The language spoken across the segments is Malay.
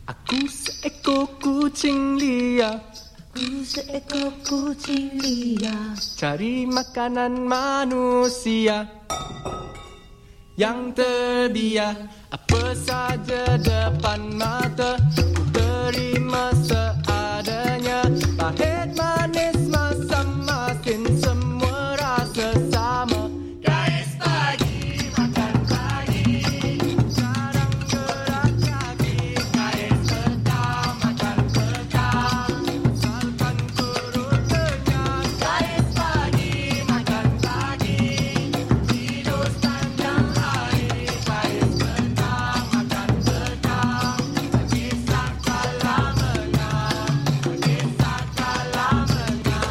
Aku seekor kucing liar. Aku seekor kucing liar. Cari makanan manusia yang terbiar. Apa saja depan mata ku terima seadanya. Pahit manis masam masin semua rasa sama. Gais pagi makan pagi, jarang gerak kaki. Gais petang makan petang, salkan perut kenyang. Gais pagi makan pagi, tidur sepanjang hari. Gais petang makan petang, kisah kalah menang, kisah kalah menang.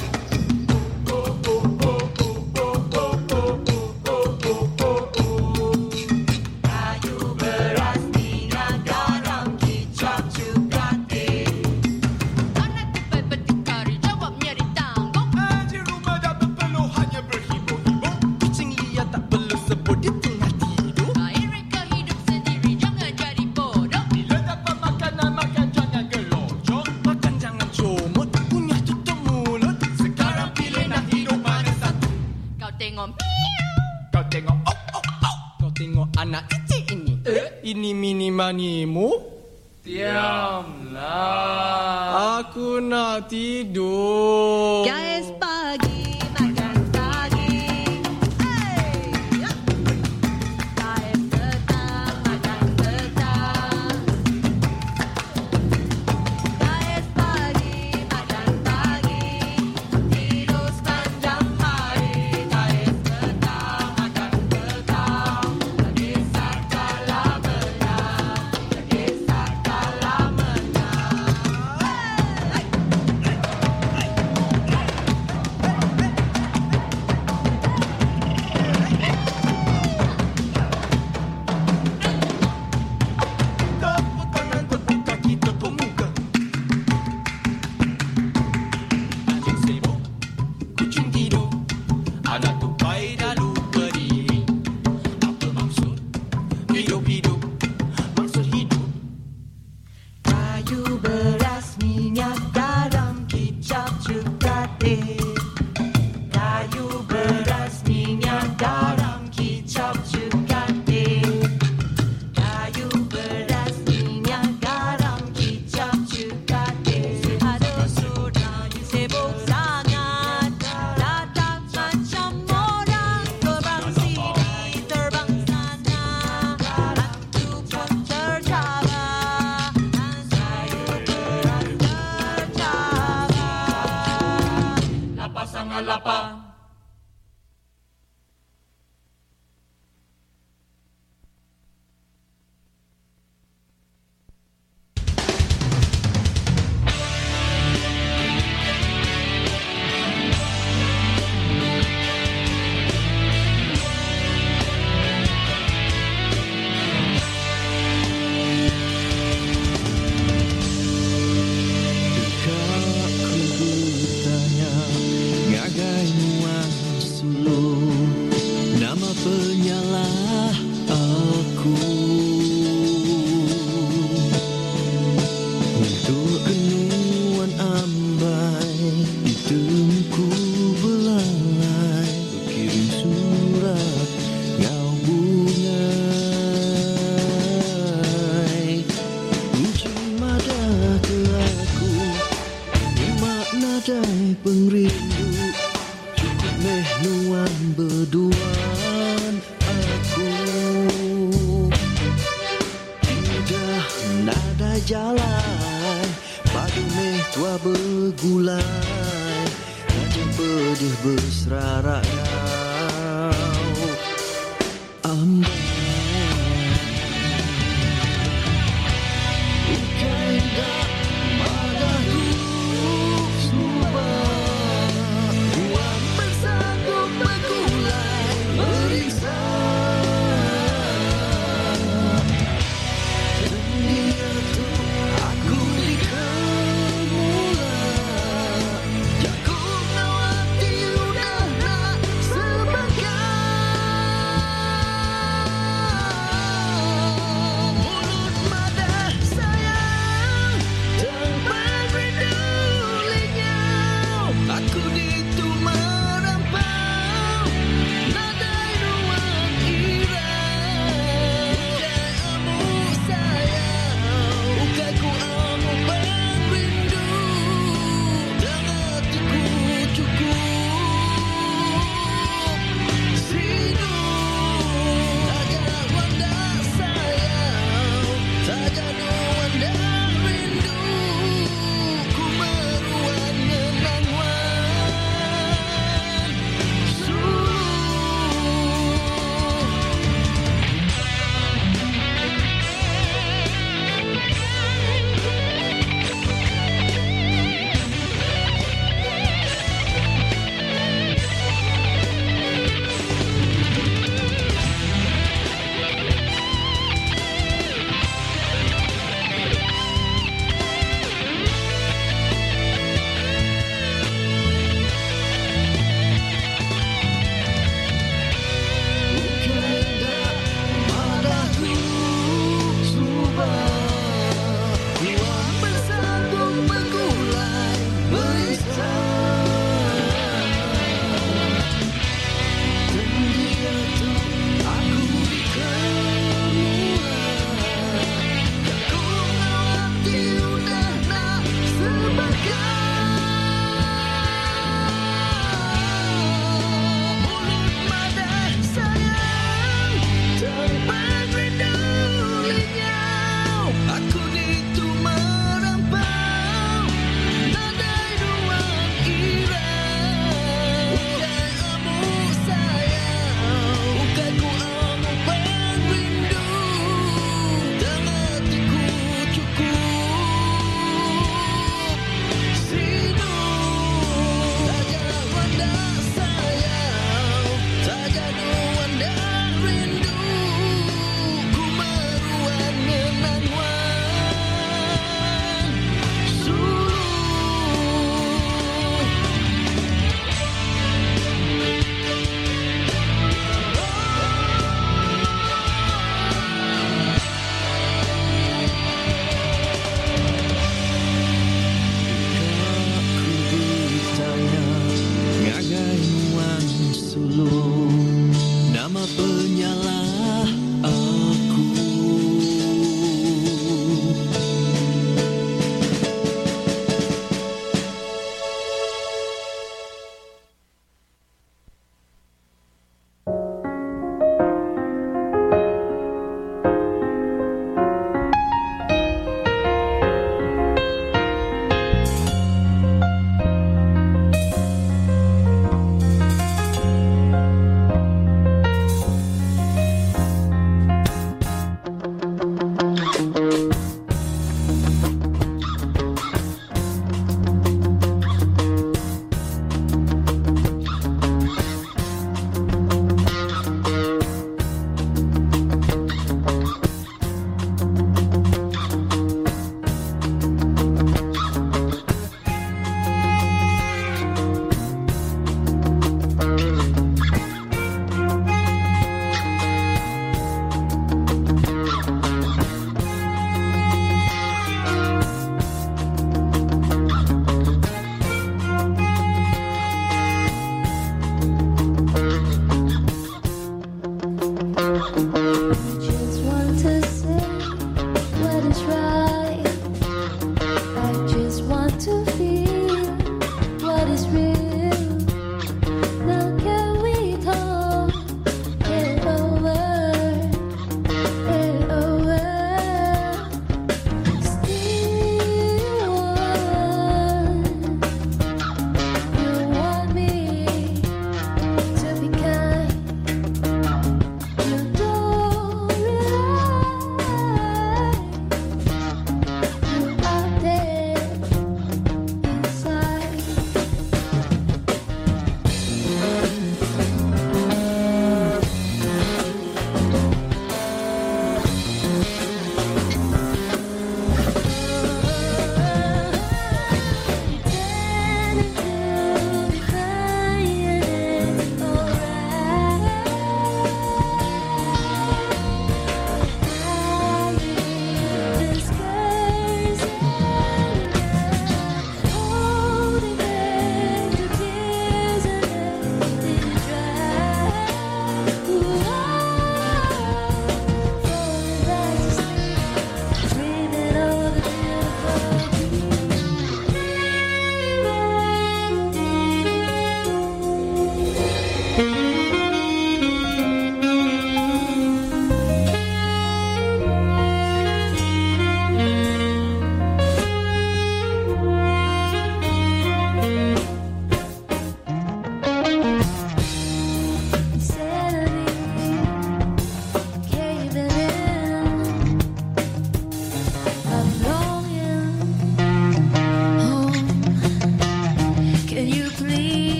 Kayu beras minyak garam kicap cukatin. Anak tupai berdikari, jawabnya ditanggung. Di rumah dah berpeluh hanya berhibur-hibur. Kucing liar tak perlu sebut di tengah tidur. Baik reka hidup sendiri, jangan jadi bodoh. Bila dapat makanan makan jangan gelojok. Makan jangan comot, punya tutup mulut. Sekarang pilih nak hidup mana satu. Kau tengok Kau tengok Kau tengok anak kecil ini. Ini mini manimu. Diamlah. Aku nak tidur. Gais pagi makan pagi. Hey! Gais petang makan petang. Gais pagi makan pagi, tidur sepanjang hari. Gais petang makan petang, kisah kalah menang, kisah kalah menang. Tepuk tangan, tepuk kaki, tepuk muka. Anjing sibuk, kucing tidur. Anak tupai dah lupa diri. Apa maksud hidup-hidup? Maksud hidup Kayu beras minyak garam kicap cukatin. Kayu beras minyak garam kicap cukatin. Kayu beras minyak garam kicap cukatin. Aduh sudah sibuk sangat, datang macam orang. Terbang sini terbang sana, aku pun tercabar. Kayu beras tercabar. Lapar sangat lapar. Dekatku bertanya, ngagai muang suluh, nama penyalah aku. Untuk kenuan ambai, ditemku belalai, berkirim surat ngau bungai. Kunci mada ke aku, makna dai pengrindu, cukup meh nuan berduaan aku. Tidak nada jalan, padu meh tua bergulai, raja pedih berserarak kau. Ambai bukan dak madaku subah, uang bersanggup bergulai meriksa. Dia tu aku dikemula, jagung nawati udah nak sebagai.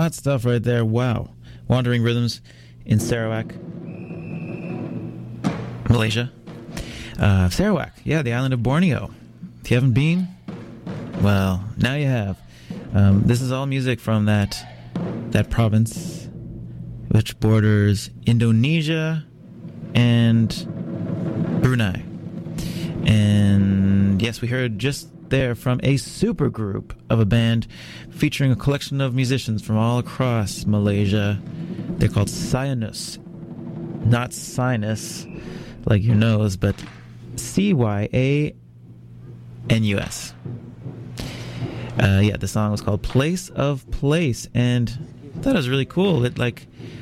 Hot stuff right there. Wow. Wandering Rhythms in Sarawak, Malaysia. Sarawak, yeah, the island of Borneo. If you haven't been, well, now you have. This is all music from that province, which borders Indonesia and Brunei. And yes, we heard just there from a super group of a band featuring a collection of musicians from all across Malaysia. They're called Cyanus. Not sinus, like your nose, but Cyanus. Yeah, the song was called Place of Place, and I thought it was really cool. It was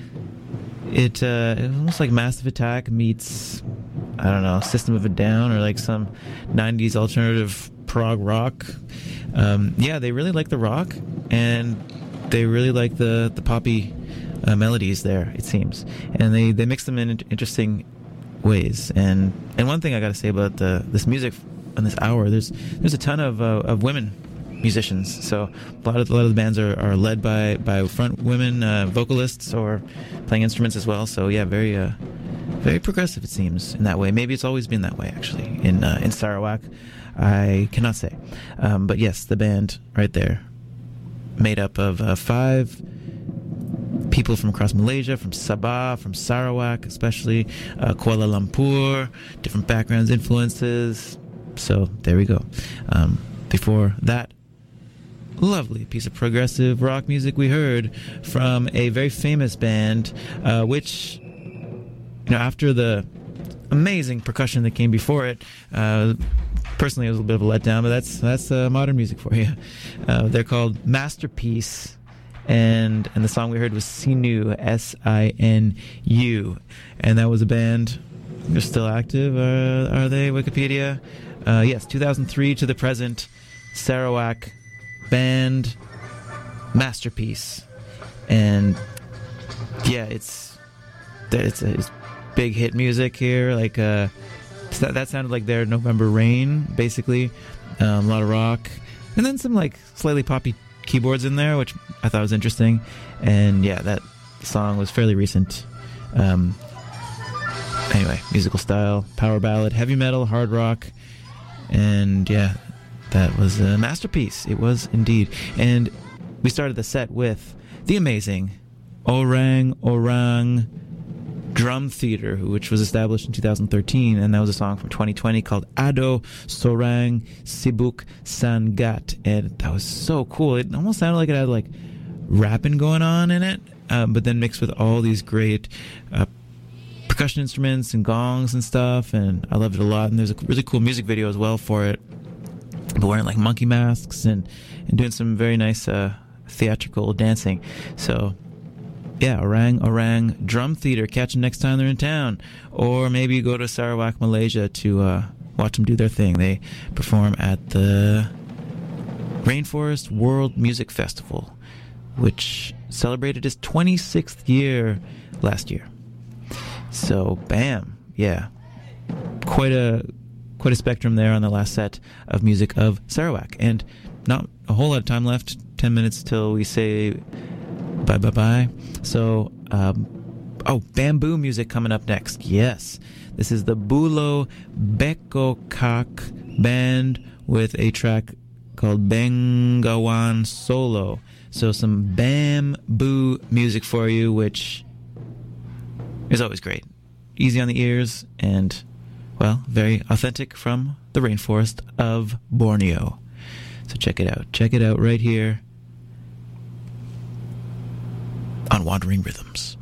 almost like Massive Attack meets, I don't know, System of a Down, or like some 90s alternative prog rock. Yeah, they really like the rock, and they really like the poppy melodies there, it seems, and they mix them in interesting ways. And one thing I got to say about this music in this hour, there's a ton of women musicians. So a lot of the bands are led by front women vocalists or playing instruments as well. So yeah, very progressive, it seems, in that way. Maybe it's always been that way, actually, in Sarawak. I cannot say, but yes, the band right there, made up of 5 people from across Malaysia, from Sabah, from Sarawak especially, Kuala Lumpur, different backgrounds, influences. So there we go. Before that, lovely piece of progressive rock music we heard from a very famous band, which, after the amazing percussion that came before it, personally it was a bit of a letdown, but that's modern music for you. They're called Masterpiece, and the song we heard was Sinu, Sinu, and that was a band. They're still active, are they, Wikipedia? Yes, 2003 to the present, Sarawak band, Masterpiece. And yeah, it's big hit music here, like that sounded like their November Rain, basically. A lot of rock, and then some like slightly poppy keyboards in there, which I thought was interesting. And yeah, that song was fairly recent. Anyway, musical style, power ballad, heavy metal, hard rock, and yeah, that was a masterpiece. It was indeed. And we started the set with the amazing Orang Orang Drum Theater, which was established in 2013, and that was a song from 2020 called Ado Sorang Sibuk Sangat, and that was so cool. It almost sounded like it had like rapping going on in it, but then mixed with all these great percussion instruments and gongs and stuff, and I loved it a lot. And there's a really cool music video as well for it, but wearing like monkey masks and doing some very nice theatrical dancing. So yeah, Orang Orang Drum Theater. Catch them next time they're in town, or maybe go to Sarawak, Malaysia to watch them do their thing. They perform at the Rainforest World Music Festival, which celebrated its 26th year last year. So bam, yeah, quite a spectrum there on the last set of music of Sarawak, and not a whole lot of time left. 10 minutes till we say bye. So, bamboo music coming up next. Yes, this is the Bulo Beko Kak band with a track called Bengawan Solo. So some bamboo music for you, which is always great. Easy on the ears and, well, very authentic from the rainforest of Borneo. So check it out. Check it out right here on Wandering Rhythms.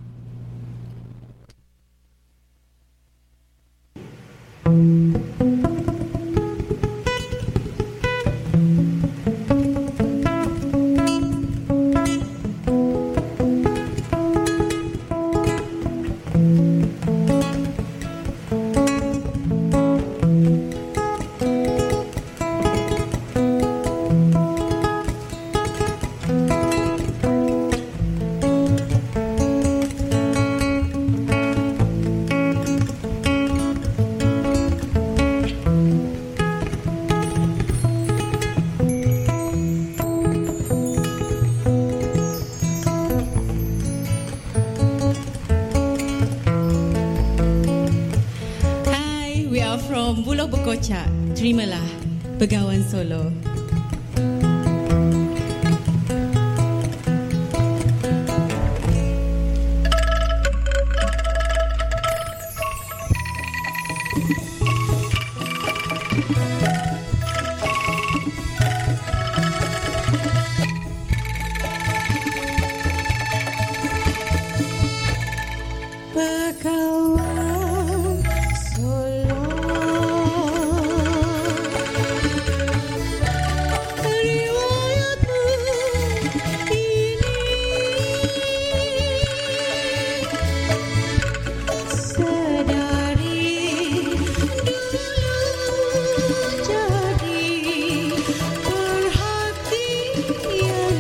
we are from Bulog Bokocak. Terimalah Begawan Solo. Begawan Solo, riwayatmu ini sedari dulu jadi perhatian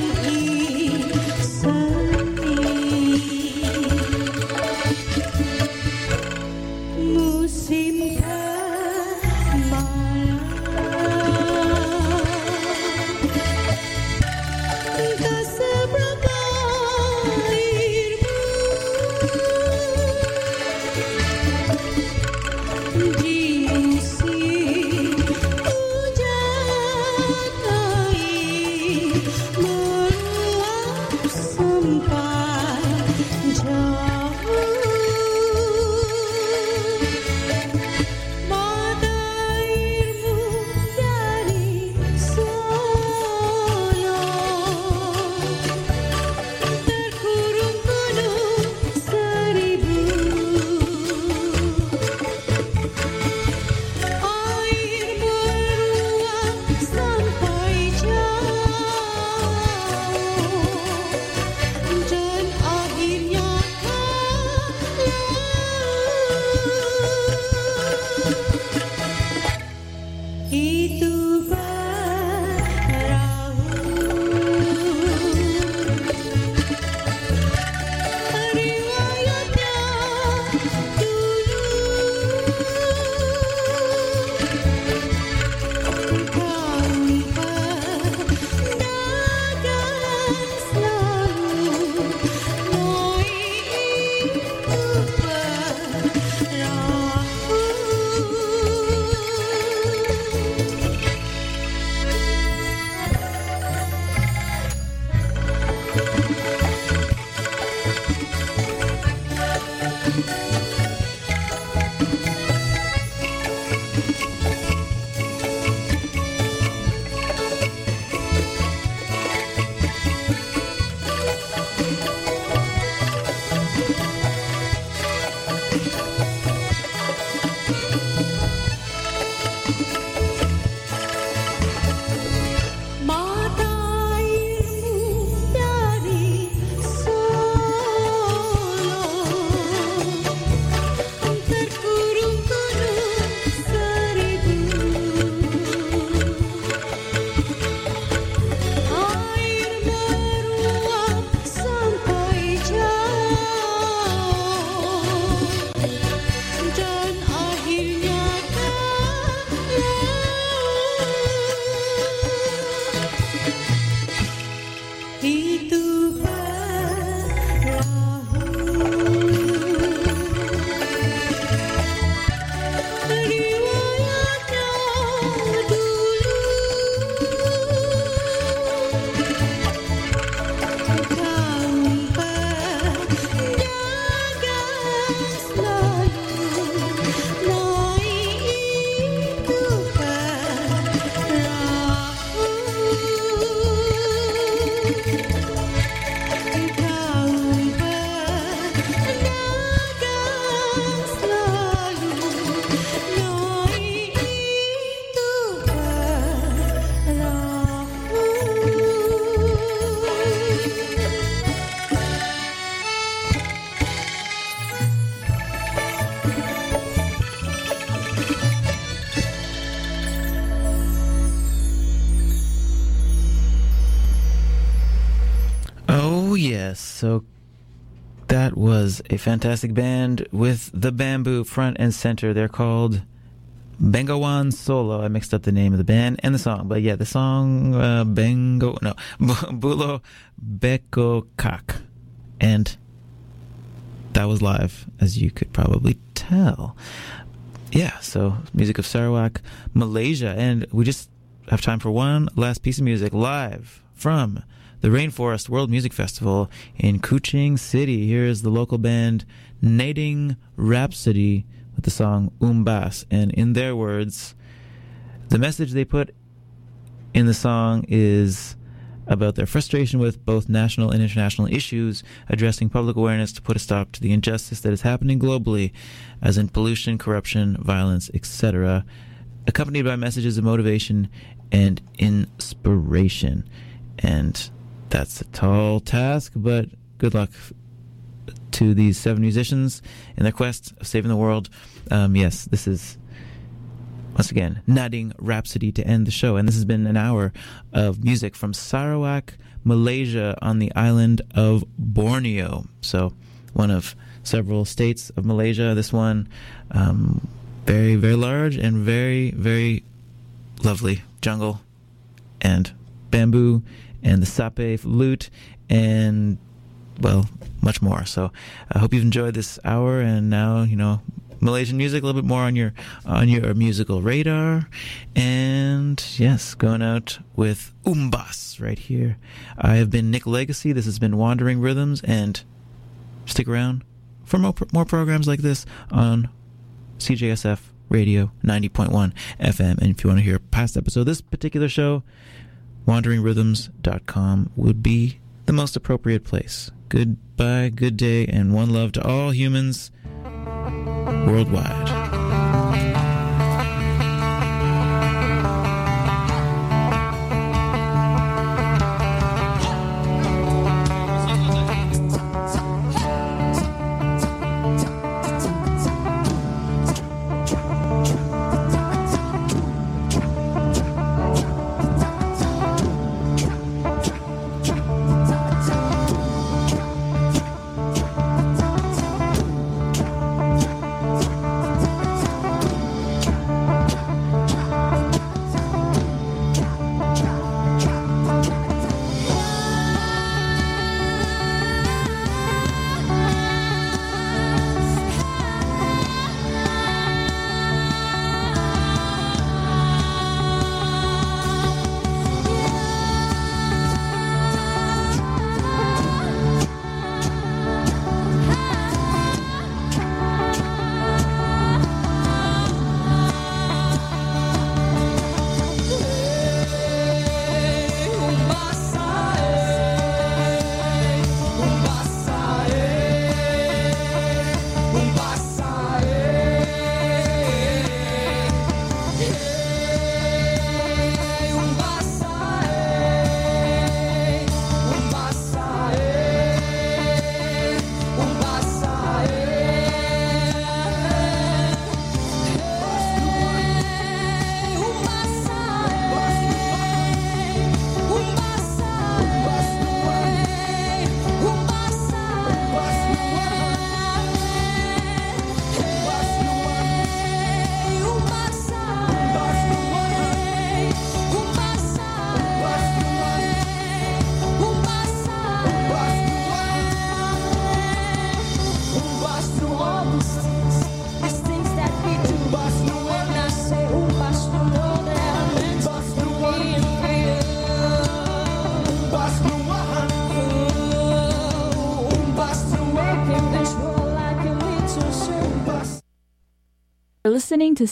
insani. Musim kemarau tak seberapa airmu di musim hujan air meluap sampai jauh. Mata airmu dari Solo terkurung gunung seribu. Air meruap sampai jauh dan akhirnya itu perahu riwayatnya dulu kaum pedagang selalu moi itu perahu. Mata airmu dari Solo terkurung gunung seribu. Air meruap sampai jauh dan akhirnya ke laut. Itu perahu riwayatnya dulu kaum pedagang selalu moi itu perahu. Kaum pedagang selalu moi itu perahu. Oh, yes. So that was a fantastic band with the bamboo front and center. They're called Begawan Solo. I mixed up the name of the band and the song. But yeah, the song Bulog Bokocak. And that was live, as you could probably tell. Yeah, so music of Sarawak, Malaysia. And we just have time for one last piece of music live from the Rainforest World Music Festival in Kuching City. Here is the local band Nading Rhapsody with the song Umbas. And in their words, the message they put in the song is about their frustration with both national and international issues, addressing public awareness to put a stop to the injustice that is happening globally, as in pollution, corruption, violence, etc., accompanied by messages of motivation and inspiration. And that's a tall task, but good luck to these 7 musicians in their quest of saving the world. Yes, this is, once again, Nading Rhapsody to end the show. And this has been an hour of music from Sarawak, Malaysia, on the island of Borneo. So one of several states of Malaysia. This one, very, very large and very, very lovely jungle and bamboo and the sape lute and, well, much more. So I hope you've enjoyed this hour, and now, you know, Malaysian music a little bit more on your musical radar. And yes, going out with Umbas right here. I have been Nick Legacy. This has been Wandering Rhythms, and stick around for more programs like this on CJSF Radio 90.1 FM. And if you want to hear a past episode of this particular show, wanderingrhythms.com would be the most appropriate place. Goodbye, good day, and one love to all humans worldwide. Listening to